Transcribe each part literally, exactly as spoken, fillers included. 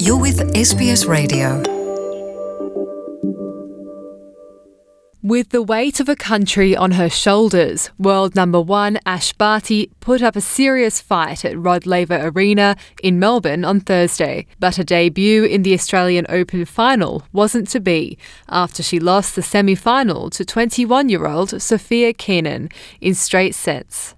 You're with S B S Radio. With the weight of a country on her shoulders, world number one Ash Barty put up a serious fight at Rod Laver Arena in Melbourne on Thursday. But her debut in the Australian Open final wasn't to be after she lost the semi-final to twenty-one-year-old Sofia Kenin in straight sets.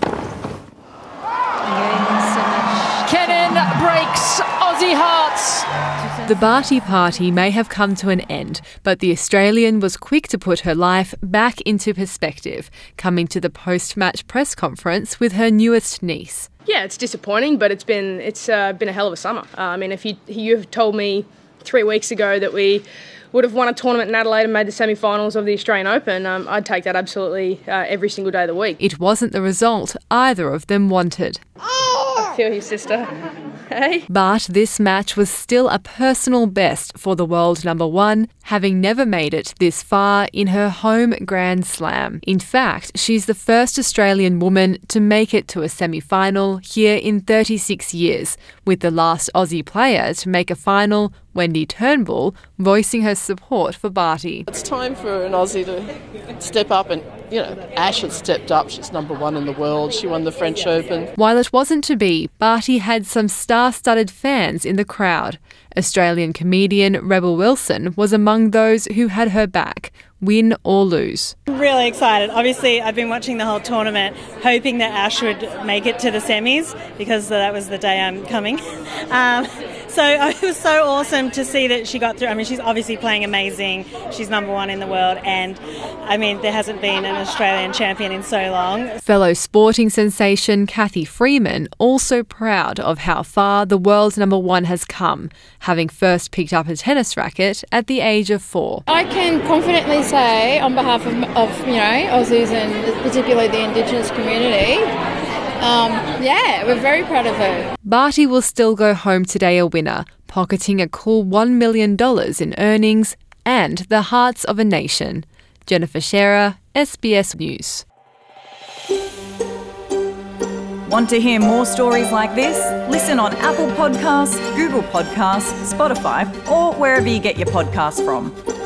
Kenin breaks Aussie hearts. The Barty party may have come to an end, but the Australian was quick to put her life back into perspective, coming to the post-match press conference with her newest niece. Yeah, it's disappointing, but it's been it's uh, been a hell of a summer. Uh, I mean, if you you have told me three weeks ago that we would have won a tournament in Adelaide and made the semi-finals of the Australian Open, um, I'd take that absolutely uh, every single day of the week. It wasn't the result either of them wanted. I feel you, sister. Hey. But this match was still a personal best for the world number one, having never made it this far in her home Grand Slam. In fact, she's the first Australian woman to make it to a semi-final here in thirty-six years, with the last Aussie player to make a final, Wendy Turnbull, voicing her support for Barty. It's time for an Aussie to step up, and, you know, Ash has stepped up. She's number one in the world. She won the French Open. While it wasn't to be, Barty had some star-studded fans in the crowd. Australian comedian Rebel Wilson was among those who had her back, win or lose. I'm really excited. Obviously, I've been watching the whole tournament, hoping that Ash would make it to the semis, because that was the day I'm coming. Um, so it was so awesome to see that she got through. I mean, she's obviously playing amazing. She's number one in the world, and I mean, there hasn't been an Australian champion in so long. Fellow sporting sensation Cathy Freeman also proud of how far the world's number one has come, having first picked up a tennis racket at the age of four. I can confidently say, on behalf of, of you know, Aussies and particularly the Indigenous community, um, yeah, we're very proud of her. Barty will still go home today a winner, pocketing a cool one million dollars in earnings and the hearts of a nation. Jennifer Scherer, S B S News. Want to hear more stories like this? Listen on Apple Podcasts, Google Podcasts, Spotify, or wherever you get your podcasts from.